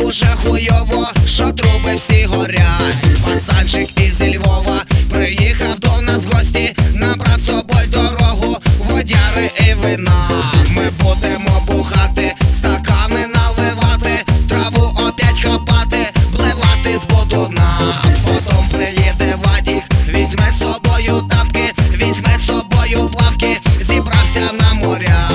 дуже хуйово, що труби всі горять. Пацанчик із Львова приїхав до нас в гості, набрав з собою дорогу, водяри і вина. Ми будемо бухати, стакани наливати, траву опять хапати, вливати з бодуна. Потім приїде Вадік, візьме з собою тапки, візьме з собою плавки, зібрався на моря.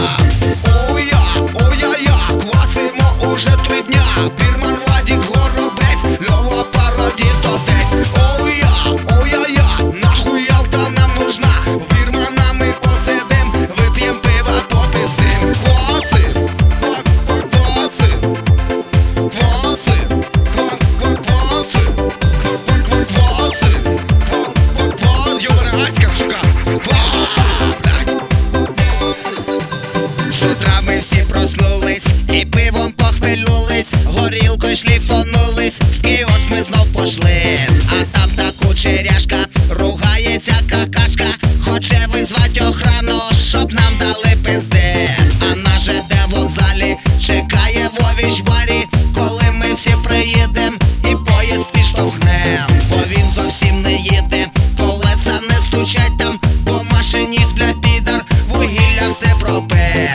Ой-я, квасимо уже 3 дня. Бірман, Вадік, Горобець, Льова, пародіст, отець. Ой-я, нахуй Ялта нам нужна. Бірмана ми посидим, вип'єм пива, попиздим. Квасим, квасим, квасим, квасим, квасим, ёбана Аська, сука, З утра ми всі проснулись і пивом похмельнулись, горілкою шліфонулись, в кіоск ми знов пошли. А там та кучеряшка, ругається какашка, хоче визвать охрану, щоб нам дали пизди. А на ЖД вокзалі чекає Вовіч в барі, коли ми всі приїдем і поїзд підштовхнем. Бо він зовсім не їде, колеса не стучать там, бо машиніст, блядь, підар, вугілля все пропив.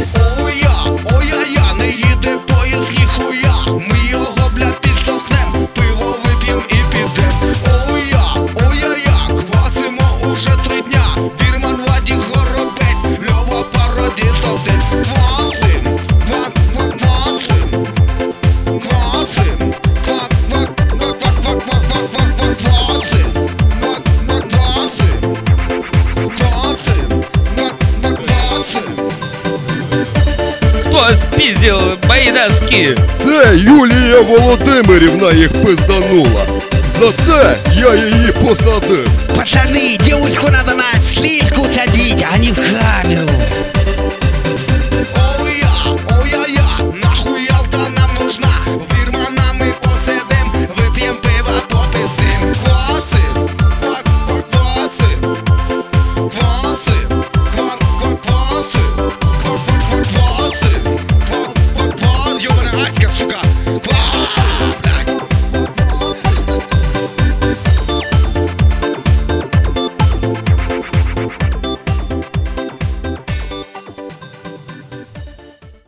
Ой-я, не їде поїзд ніхуя, ми його, блядь, підштовхнем, пиво вип'єм і підем. Ой-я, квасимо уже 3 дня. Бірман, Вадік, Горобець, Льова, пародіст, отець. Квасим, квасим, квасим, Хто спіздив мої носки? Це Юлія Володимирівна їх пизданула. За це я її посадив. Пацаны, девушку надо на отслежку садить, а не в камеру.